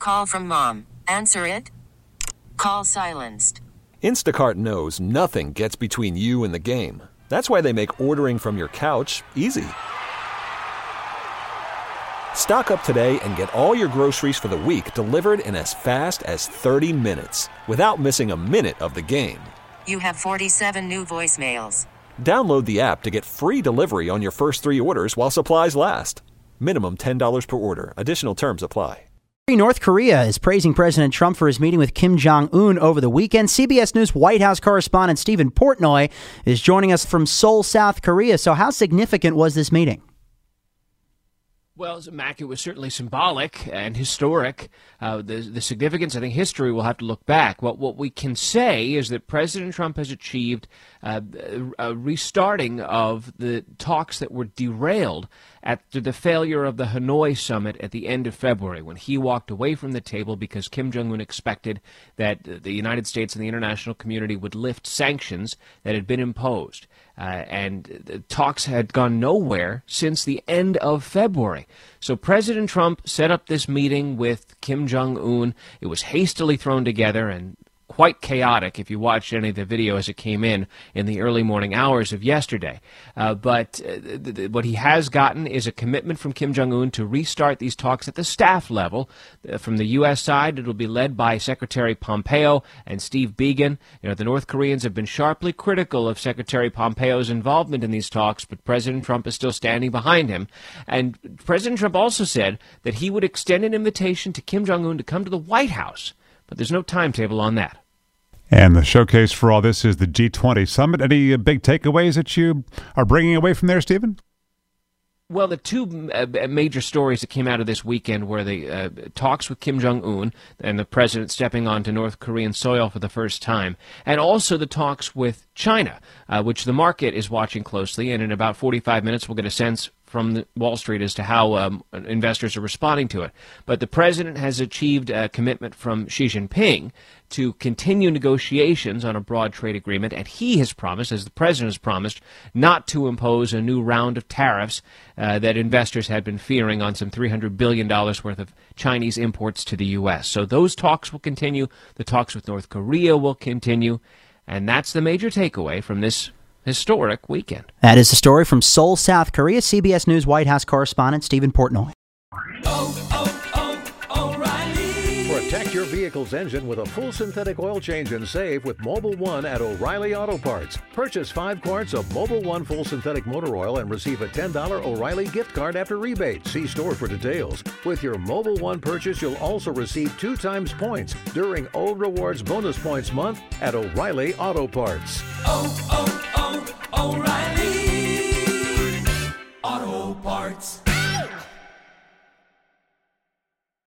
Call from mom. Answer it. Call silenced. Instacart knows nothing gets between you and the game. That's why they make ordering from your couch easy. Stock up today and get all your groceries for the week delivered in as fast as 30 minutes without missing a minute of the game. You have 47 new voicemails. Download the app to get free delivery on your first 3 orders while supplies last. Minimum $10 per order. Additional terms apply. North Korea is praising President Trump for his meeting with Kim Jong-un over the weekend. CBS News White House correspondent Stephen Portnoy is joining us from Seoul, South Korea. So how significant was this meeting? Well, Mac, it was certainly symbolic and historic. The significance, I think history will have to look back. What we can say is that President Trump has achieved a restarting of the talks that were derailed after the failure of the Hanoi summit at the end of February, when he walked away from the table because Kim Jong-un expected that the United States and the international community would lift sanctions that had been imposed. And the talks had gone nowhere since the end of February. So President Trump set up this meeting with Kim Jong-un. It was hastily thrown together and quite chaotic if you watched any of the video as it came in the early morning hours of yesterday. But what he has gotten is a commitment from Kim Jong-un to restart these talks at the staff level. From the U.S. side, it will be led by Secretary Pompeo and Steve Biegun. You know, the North Koreans have been sharply critical of Secretary Pompeo's involvement in these talks, but President Trump is still standing behind him. And President Trump also said that he would extend an invitation to Kim Jong-un to come to the White House, but there's no timetable on that. And the showcase for all this is the G20 summit. Any big takeaways that you are bringing away from there, Stephen? Well, the two major stories that came out of this weekend were the talks with Kim Jong-un and the president stepping onto North Korean soil for the first time, and also the talks with China, which the market is watching closely. And in about 45 minutes, we'll get a sense from Wall Street as to how investors are responding to it. But the president has achieved a commitment from Xi Jinping to continue negotiations on a broad trade agreement, and he has promised, as the president has promised, not to impose a new round of tariffs that investors had been fearing on some $300 billion worth of Chinese imports to the U.S. So those talks will continue. The talks with North Korea will continue, and that's the major takeaway from this historic weekend. That is the story from Seoul, South Korea. CBS News White House correspondent Stephen Portnoy. O'Reilly. Protect your vehicle's engine with a full synthetic oil change and save with Mobil 1 at O'Reilly Auto Parts. Purchase 5 quarts of Mobil 1 full synthetic motor oil and receive a $10 O'Reilly gift card after rebate. See store for details. With your Mobil 1 purchase, you'll also receive 2 times points during O Rewards Bonus Points Month at O'Reilly Auto Parts. O'Reilly Auto Parts.